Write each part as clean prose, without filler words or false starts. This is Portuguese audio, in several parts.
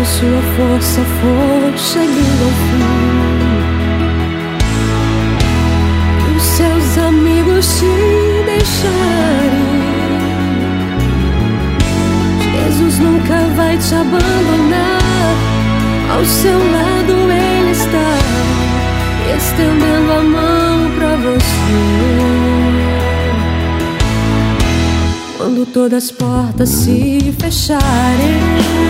sua força for chegando ao fim, e os seus amigos te deixarem, Jesus nunca vai te abandonar. Ao seu lado Ele está, estendendo a mão pra você. Quando todas as portas se fecharem,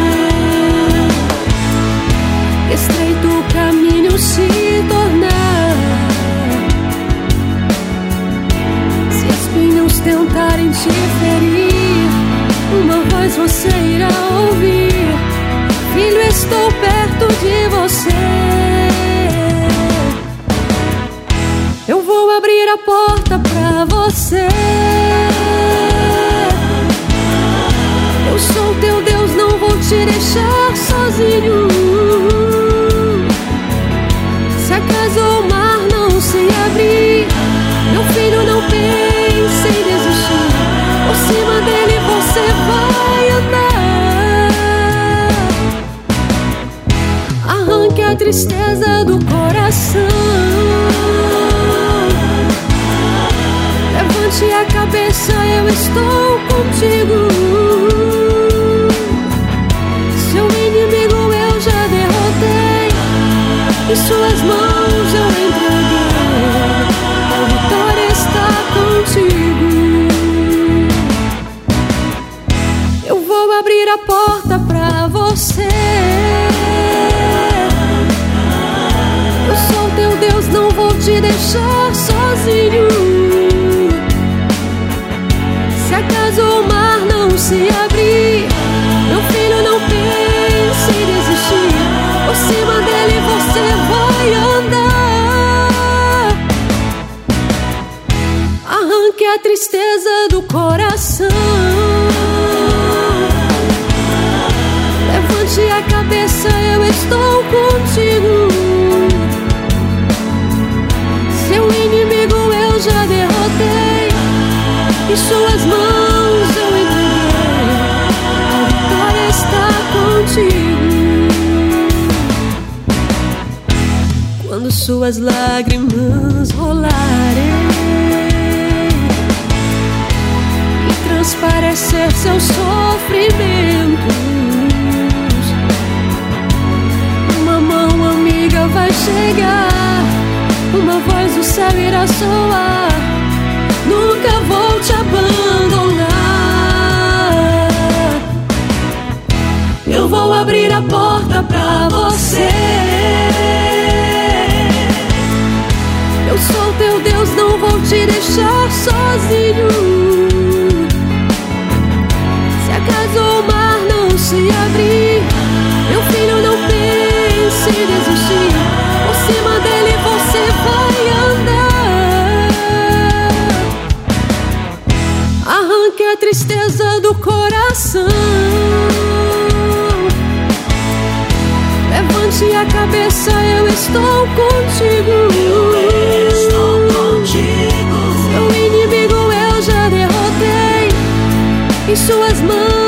estreito o caminho se tornar, se espinhos tentarem te ferir, uma voz você irá ouvir: filho, estou perto de você. Eu vou abrir a porta pra você. Eu sou teu Deus, não vou te deixar sozinho. Se acaso o mar não se abrir, meu filho, não pense em desistir. Por cima dele você vai andar. Arranque a tristeza do coração, levante a cabeça, eu estou contigo. Seu inimigo eu já derrotei, em suas mãos eu entreguei. A vitória está contigo. Eu vou abrir a porta pra você. Eu sou teu Deus, não vou te deixar sozinho. Se acaso o mar não se abrir, meu filho, não pense em desistir. Por cima dele você vai andar. Arranque a tristeza do coração, levante a cabeça, eu estou contigo. Seu inimigo eu já derrotei, em suas mãos eu entreguei. A vitória está contigo. Quando suas lágrimas rolarem e transparecer seus sofrimentos, uma mão amiga vai chegar, uma voz do céu irá soar: nunca vou te abandonar. Eu vou abrir a porta pra você. Eu sou teu Deus, não vou te deixar sozinho. Se acaso o mar não se abrir, meu filho, não pense em desistir. Por cima dele você vai andar. Arranque a tristeza do coração, levante a cabeça, eu estou contigo. Eu estou contigo. Seu inimigo eu já derrotei, em suas mãos